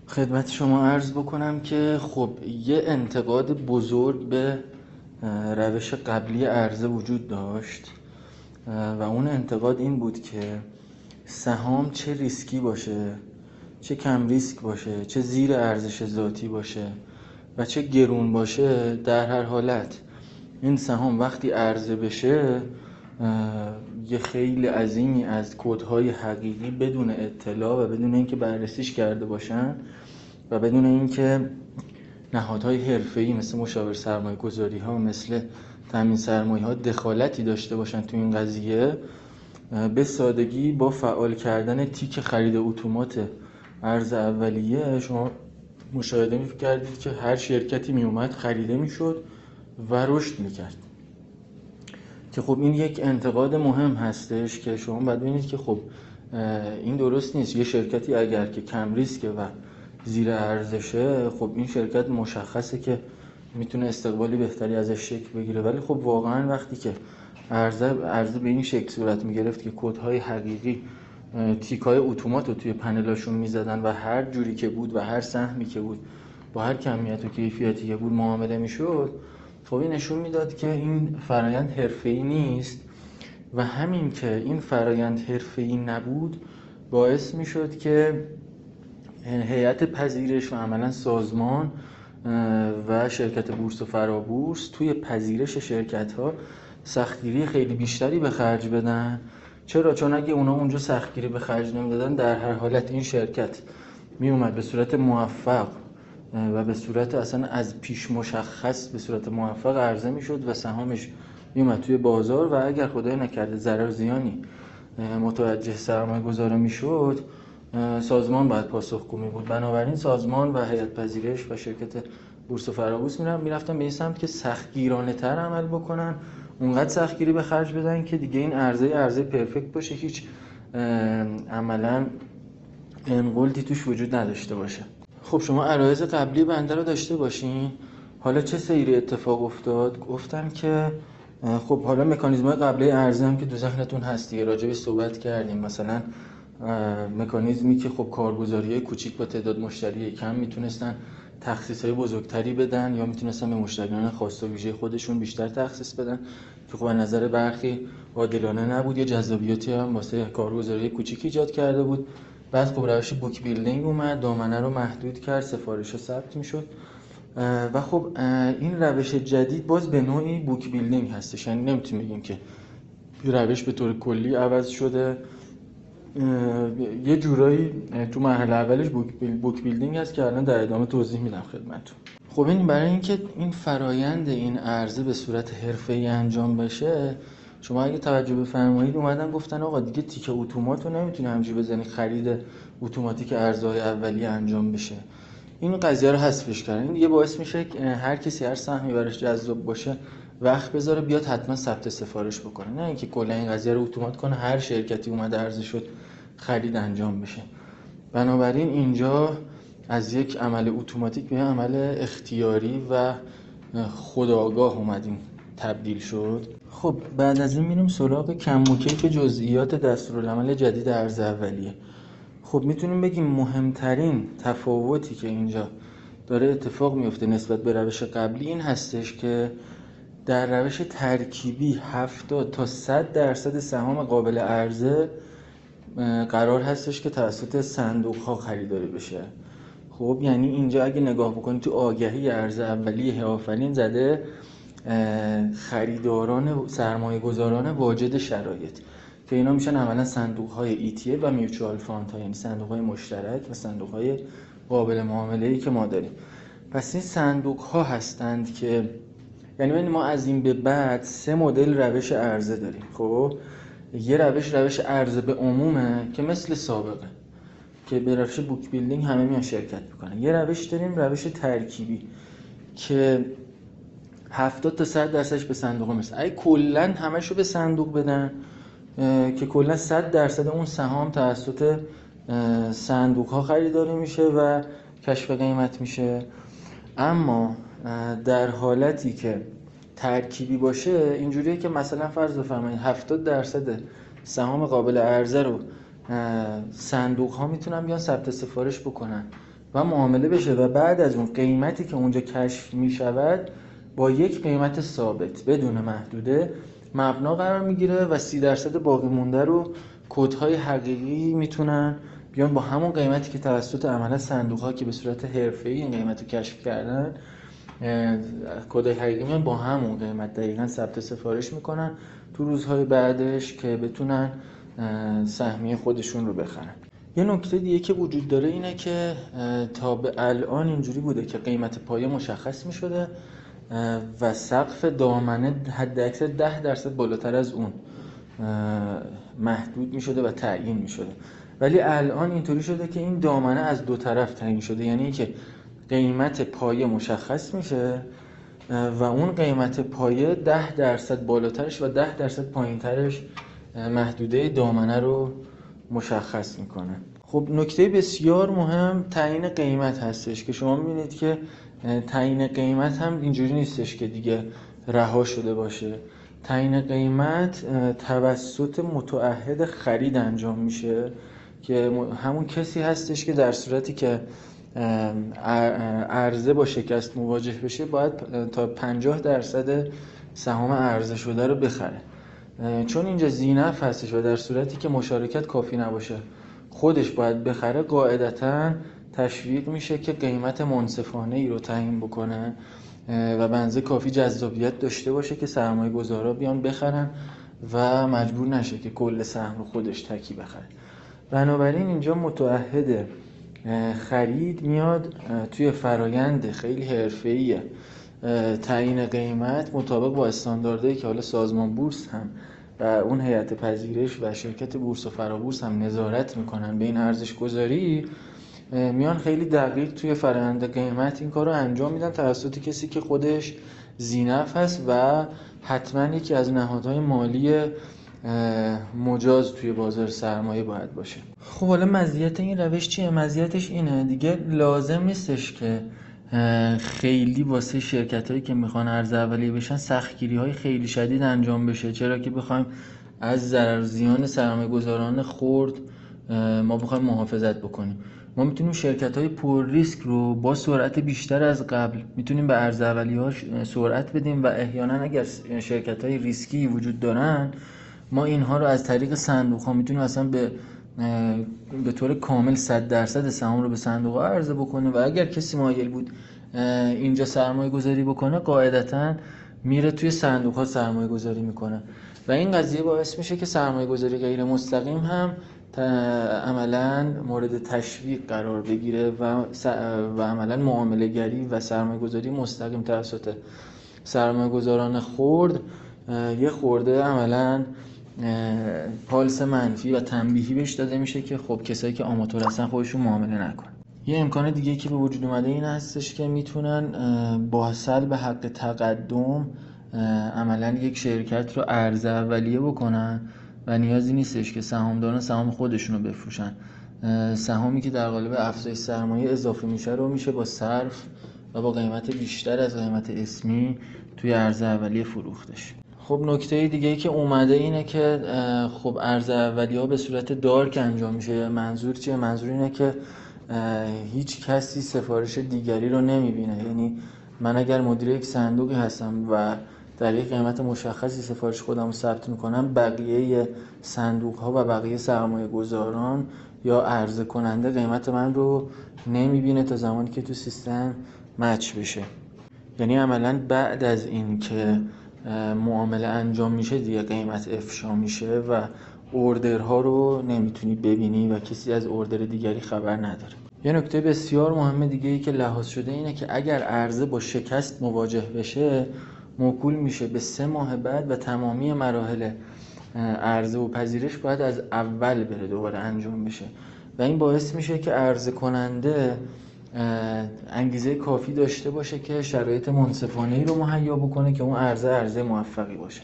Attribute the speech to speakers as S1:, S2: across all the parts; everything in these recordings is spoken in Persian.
S1: خدمت شما عرض بکنم که خب یه انتقاد بزرگ به روش قبلی عرضه وجود داشت و اون انتقاد این بود که سهام چه ریسکی باشه، چه کم ریسک باشه، چه زیر ارزش ذاتی باشه و چه گرون باشه، در هر حالت این سهام وقتی عرضه بشه یه خیلی عظیمی از کدهای حقیقی بدون اطلاع و بدون اینکه بررسیش کرده باشن و بدون اینکه نهادهای حرفه‌ای مثل مشاور سرمایه‌گذاری‌ها، مثل تامین سرمایه‌ها دخالتی داشته باشن تو این قضیه، به سادگی با فعال کردن تیک خرید اتومات ارز اولیه شما مشاهده می‌کردید که هر شرکتی میومد خریده میشد و رشد میکرد. که خب این یک انتقاد مهم هستش که شما باید ببینید که خب این درست نیست. یه شرکتی اگر که کم ریسکه و زیر ارزشه، خب این شرکت مشخصه که میتونه استقبالی بهتری ازش شکل بگیره، ولی خب واقعا وقتی که عرضه به این شکل صورت میگرفت که کدهای حقیقی تیکای اتومات رو توی پنلاشون میزدن و هر جوری که بود و هر سهمی که بود با هر کمیت و کیفیتی که بود معامله میشد، خب این نشون میداد که این فرایند حرفه‌ای نیست و همین که این فرایند حرفه‌ای نبود باعث میشد که هیئت پذیرش و عملا سازمان و شرکت بورس و فرابورس توی پذیرش شرکت‌ها سختگیری خیلی بیشتری به خرج بدن. چرا؟ چون اگه اونا اونجا سختگیری به خرج نمیدادن، در هر حالت این شرکت می اومد به صورت موفق و به صورت اصلا از پیش مشخص به صورت موفق عرضه میشد و سهامش می اومد توی بازار و اگر خدای نکرده ضرر زیانی متوجه سرمایه گذاره میشد، سازمان باید پاسخگو می بود. بنابراین سازمان و هیئت پذیرش و شرکت بورس و فرابورس میرفتن به این سمت که سختگیرانه تر عمل بکنن، اونقدر سختگیری به خرج بدن که دیگه این عرضه پرفکت باشه، هیچ عملا انقلتی توش وجود نداشته باشه. خب شما عرایض قبلی بنده رو داشته باشین. حالا چه سیری اتفاق افتاد؟ گفتم که خب حالا مکانیزم‌های قبلی عرضه هم که تو ذهنتون هست دیگه، راجعش صحبت کردیم. مثلا مکانیزمی که خب کارگزاری‌های کوچیک با تعداد مشتری کم میتونستن تخصیص‌های بزرگتری بدن یا میتونستن به مشتریان خاص و ویژه خودشون بیشتر تخصیص بدن که خب از نظر برخی عادلانه نبود، یه جذابیتی هم واسه کارگزاری‌های کوچیک ایجاد کرده بود. بعد خب روش بوک بیلدینگ اومد، دامنه رو محدود کرد، سفارش‌ها ثبت میشد و خب این روش جدید باز به نوعی بوک بیلدینگ هستش. یعنی نمیتونیم بگیم که روش به طور کلی عوض شده، یه جورایی تو مرحله اولش بوک بیلدینگ هست که الان در ادامه توضیح میدم خدمتتون. خب این برای اینکه این فرایند این عرضه به صورت حرفه‌ای انجام بشه، شما اگه توجه بفرمایید اومدن گفتن آقا دیگه تیک اتومات رو نمیتونی همینجوری بزنی خرید اتوماتیک ارزهای اولیه انجام بشه. این قضیه رو حذفش کردن. این دیگه باعث میشه هر کسی هر سهمی براش جذاب باشه وقت بذاره بیاد حتما ثبت سفارش بکنه، نه اینکه کلا این قضیه رو اتومات کنه، هر شرکتی اومده عرضه شد خرید انجام بشه. بنابراین اینجا از یک عمل اتوماتیک به عمل اختیاری و خودآگاه اومدیم تبدیل شد. خب بعد از این میریم سراغ کم و کیف جزئیات دستورالعمل جدید ارز اولیه. خب میتونیم بگیم مهمترین تفاوتی که اینجا داره اتفاق میفته نسبت به روش قبلی این هستش که در روش ترکیبی 70 تا 100% سهام قابل عرضه قرار هستش که توسط صندوق ها خریداری بشه. خب یعنی اینجا اگه نگاه بکنید تو آگهی ارز اولیه آفرین زده خریداران سرمایه گذاران واجد شرایط، که اینا میشن عملا صندوق های ETF و میوچوال فاند ها، یعنی صندوق های مشترک و صندوق های قابل معامله‌ای که ما داریم. پس این صندوق ها هستند که یعنی ما از این به بعد 3 مدل روش عرضه داریم. خب یه روش عرضه به عمومه که مثل سابقه که به روش بوک بیلدینگ همه میان شرکت میکنن. یه روش داریم روش ترکیبی که 70 تا 100% به صندوق میرسه. اگه کلا همشو به صندوق بدن که کلا 100% اون سهام توسط صندوق ها خریداری میشه و کشف قیمت میشه. اما در حالتی که ترکیبی باشه اینجوریه که مثلا فرض بفرمایید 70% سهام قابل عرضه رو صندوق ها میتونن بیان ثبت سفارش بکنن و معامله بشه و بعد از اون قیمتی که اونجا کشف می شود با یک قیمت ثابت بدون محدوده مبنا قرار میگیره و 30% باقی مونده رو کدهای حقیقی میتونن بیان با همون قیمتی که توسط عملا صندوق‌ها که به صورت حرفه‌ای این قیمت رو کشف کردن، کدهای حقیقی میان با همون قیمت دقیقاً ثبت سفارش میکنن تو روزهای بعدش که بتونن سهمیه خودشون رو بخرن. یه نکته دیگه که وجود داره اینه که تا به الان اینجوری بوده که قیمت پایه مشخص میشده و سقف دامنه حداکثر 10% بالاتر از اون محدود میشده و تعیین میشده، ولی الان اینطوری شده که این دامنه از دو طرف تعیین شده، یعنی که قیمت پایه مشخص میشه و اون قیمت پایه 10% بالاترش و 10% پایینترش محدوده دامنه رو مشخص میکنه. خب نکته بسیار مهم تعیین قیمت هستش که شما میبینید که تعیین قیمت هم اینجوری نیستش که دیگه رها شده باشه. تعیین قیمت توسط متعهد خرید انجام میشه که همون کسی هستش که در صورتی که عرضه با شکست مواجه بشه باید تا 50% سهام عرضه شده رو بخره. چون اینجا ذینفع هستش و در صورتی که مشارکت کافی نباشه خودش باید بخره، قاعدتاً تشویق میشه که قیمت منصفانه ای رو تعیین بکنه و به اندازه کافی جذابیت داشته باشه که سرمایه گذارا بیان بخرن و مجبور نشه که کل سهم رو خودش تکی بخره. بنابراین اینجا متعهد خرید میاد توی فرایند خیلی حرفه‌ای تعیین قیمت مطابق با استانداردهایی که حالا سازمان بورس هم و اون هیئت پذیرش و شرکت بورس و فرابورس هم نظارت میکنن به این ارزش گذاری، میان خیلی دقیق توی فرآیند قیمت این کار رو انجام میدن توسط کسی که خودش ذینفع هست و حتما یکی از نهادهای مالی مجاز توی بازار سرمایه باید باشه. خب حالا مزیت این روش چیه؟ مزیتش اینه دیگه لازم نیستش که خیلی واسه شرکتایی که میخوان ارز اولیه بشن سختگیری‌های خیلی شدید انجام بشه، چرا که بخوایم از ضرر زیان سرمایه‌گذاران خرد ما بخوایم محافظت بکنیم. ما میتونیم شرکت‌های پر ریسک رو با سرعت بیشتر از قبل میتونیم به ارز اولیه‌هاش سرعت بدیم و احیانا اگر شرکت‌های ریسکی وجود دارن ما اینها رو از طریق صندوق‌ها میتونیم اصلا به طور کامل 100% سهام رو به صندوق‌ها عرضه بکنه و اگر کسی مایل بود اینجا سرمایه گذاری بکنه قاعدتاً میره توی صندوق‌ها سرمایه گذاری میکنه و این قضیه باعث میشه که سرمایه گذاری غیر مستقیم هم عملاً مورد تشویق قرار بگیره و عملاً معامله گری و سرمایه گذاری مستقیم توسط سرمایه گذاران خرد یه خورده عملاً پالس منفی و تنبیهی بهش داده میشه که خب کسایی که آماتور هستن خودشون معامله نکنن. یه امکان دیگه که به وجود اومده این هستش که میتونن با سلب حق تقدم عملاً یک شرکت رو عرضه اولیه بکنن و نیازی نیستش که سهامداران سهام خودشون رو بفروشن. سهامی که در قالب افزایش سرمایه اضافه میشه رو میشه با صرف و با قیمت بیشتر از قیمت اسمی توی عرضه اولیه فروختش. خب نکته دیگه ای که اومده اینه که خب عرضه اولیه‌ها به صورت دارک انجام میشه. منظور چیه؟ منظور اینه که هیچ کسی سفارش دیگری رو نمیبینه. یعنی من اگر مدیر یک صندوقی هستم و در یک قیمت مشخصی سفارش خودم رو ثبت میکنم، بقیه صندوق ها و بقیه سرمایه گذاران یا عرضه کننده قیمت من رو نمیبینه تا زمانی که تو سیستم مچ بشه. یعنی عملاً بعد از این که معامله انجام میشه دیگه قیمت افشا میشه و اوردرها رو نمیتونی ببینی و کسی از اوردر دیگری خبر نداره. یه نکته بسیار مهم دیگه ای که لحاظ شده اینه که اگر عرضه با شکست مواجه بشه موکول میشه به 3 ماه بعد و تمامی مراحل عرضه و پذیرش باید از اول بره دوباره انجام بشه و این باعث میشه که عرضه کننده انگیزه کافی داشته باشه که شرایط منصفانه‌ای رو مهیا بکنه که اون عرضه موفقی باشه،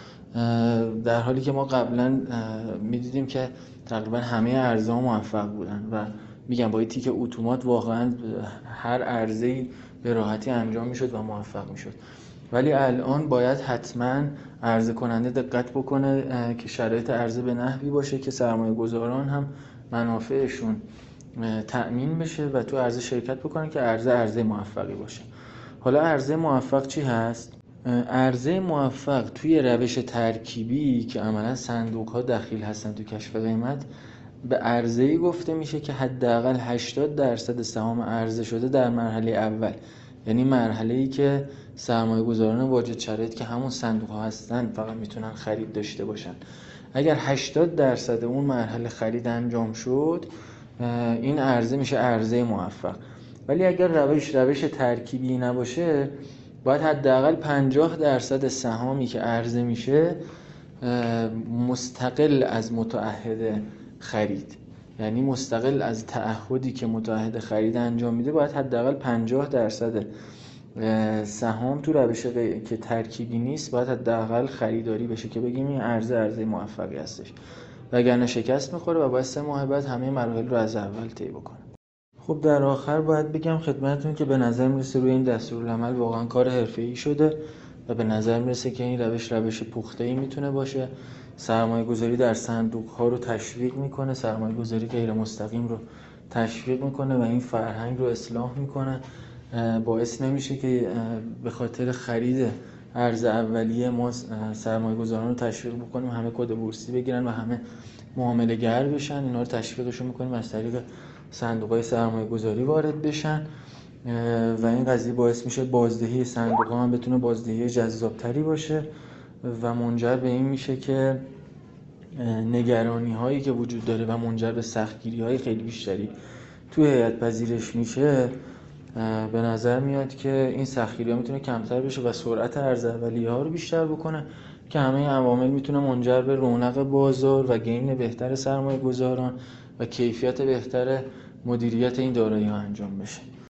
S1: در حالی که ما قبلا میدیدیم که تقریبا همه عرضه ها موفق بودن و میگم با تیک اتومات واقعا هر عرضه‌ای به راحتی انجام میشد و موفق میشد، ولی الان باید حتما عرضه کننده دقت بکنه که شرایط عرضه به نحوی باشه که سرمایه گذاران هم منافعشون تأمین بشه و تو عرضه شرکت بکنن که عرضه موفقی باشه. حالا عرضه موفق چی هست؟ عرضه موفق توی روش ترکیبی که عملا صندوق ها دخیل هستن تو کشف قیمت به عرضه‌ای گفته میشه که حداقل 80% سهام عرضه شده در مرحله اول، یعنی مرحله‌ای که سرمایه‌گذاران واجد شرایط که همون صندوق ها هستن فقط میتونن خرید داشته باشن. اگر 80% اون مرحله خرید انجام شد، این عرضه میشه عرضه موفق. ولی اگر روش ترکیبی نباشه، باید حداقل 50% سهامی که عرضه میشه مستقل از متعهد خرید، یعنی مستقل از تعهدی که متعهد خرید انجام میده، باید حداقل 50% سهام تو روش که ترکیبی نیست باید حداقل خریداری بشه که بگیم این عرضه موفقی هستش، وگرنه شکست میخوره و باید 3 ماه بعد همه مراحل رو از اول طی بکنه. خب در آخر باید بگم خدمتتون که به نظر میرسه روی این دستورالعمل واقعا کار حرفه‌ای شده و به نظر میرسه که این روش پخته‌ای میتونه باشه. سرمایه‌گذاری در صندوق‌ها رو تشویق میکنه، سرمایه‌گذاری غیر مستقیم رو تشویق میکنه و این فرهنگ رو اصلاح میکنه. باعث نمیشه که به خاطر خرید ارز اولیه ما سرمایه‌گذاران رو تشویق بکنیم همه کد بورسی بگیرن و همه معامله گر بشن. اینا رو تشویقشون میکنیم از طریق صندوق‌های سرمایه‌گذاری وارد بشن و این قضیه باعث میشه بازدهی صندوق‌ها هم بتونه بازدهی جذابتری باشه و منجر به این میشه که نگرانی هایی که وجود داره و منجر به سختگیری های خیلی بیشتری توی هیئت پذیرش میشه، به نظر میاد که این سختگیری ها میتونه کمتر بشه و سرعت ارز اولیه ها رو بیشتر بکنه که همه عوامل میتونه منجر به رونق بازار و گین بهتر سرمایه گذاران و کیفیت بهتر مدیریت این دارایی ها انجام بشه.